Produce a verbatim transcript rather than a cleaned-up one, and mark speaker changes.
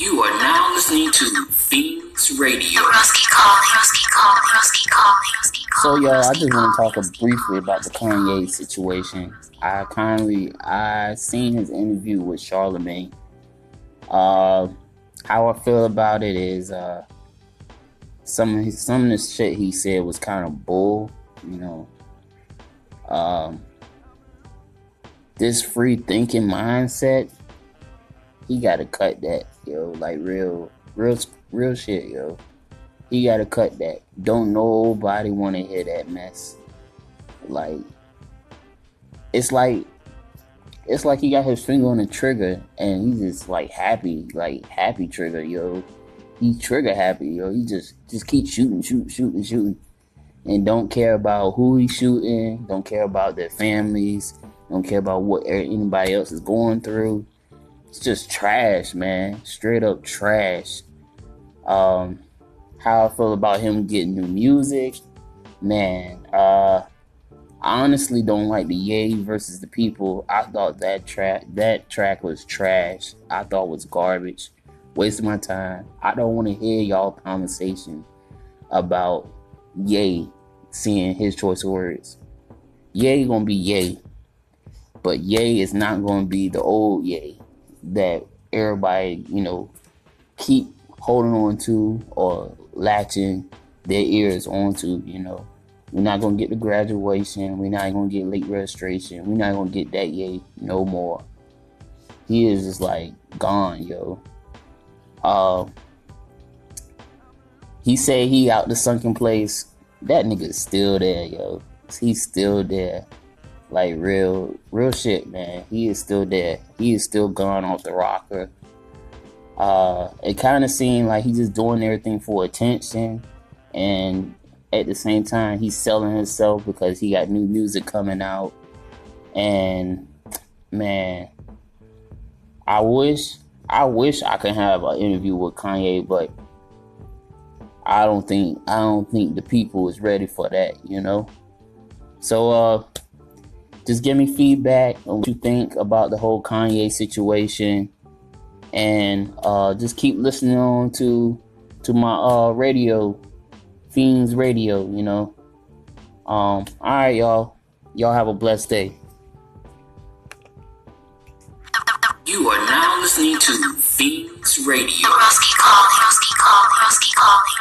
Speaker 1: You are now listening to Fiends Radio.
Speaker 2: So, y'all, I just want to talk briefly about the Kanye situation. I kindly, I seen his interview with Charlemagne. Uh, how I feel about it is, uh, some of his, some of the shit he said was kind of bull, you know. Um, this free thinking mindset, he gotta cut that, yo. Like real, real, real shit, yo. He gotta cut that. Don't nobody want to hear that mess. Like, it's like, it's like he got his finger on the trigger and he's just like happy, like happy trigger, yo. He trigger happy, yo. He just, just keep shooting, shooting, shooting, shooting, and don't care about who he's shooting. Don't care about their families. Don't care about what anybody else is going through. It's just trash, man. Straight up trash. Um, how I feel about him getting new music, man. Uh, I honestly don't like the Ye versus the People. I thought that track, that track was trash. I thought it was garbage. Wasting my time. I don't want to hear y'all conversation about Ye seeing his choice of words. Ye gonna be Ye, but Ye is not gonna be the old Ye that everybody, you know, keep holding on to or latching their ears onto, you know. We're not going to get the graduation. We're not going to get late registration. We're not going to get that Ye no more. He is just like gone, yo. Uh, he said he out the sunken place. That nigga's still there, yo. He's still there. Like, real, real shit, man. He is still there. He is still gone off the rocker. Uh, it kind of seemed like he's just doing everything for attention. And at the same time, he's selling himself because he got new music coming out. And, man, I wish, I wish I could have an interview with Kanye, but I don't think, I don't think the people is ready for that, you know? So, uh, just give me feedback on what you think about the whole Kanye situation, and uh, just keep listening on to to my uh, radio, Fiends Radio. You know. Um. All right, y'all. Y'all have a blessed day.
Speaker 1: You are now listening to Fiends Radio.
Speaker 3: Roski calling. Roski calling. Roski calling.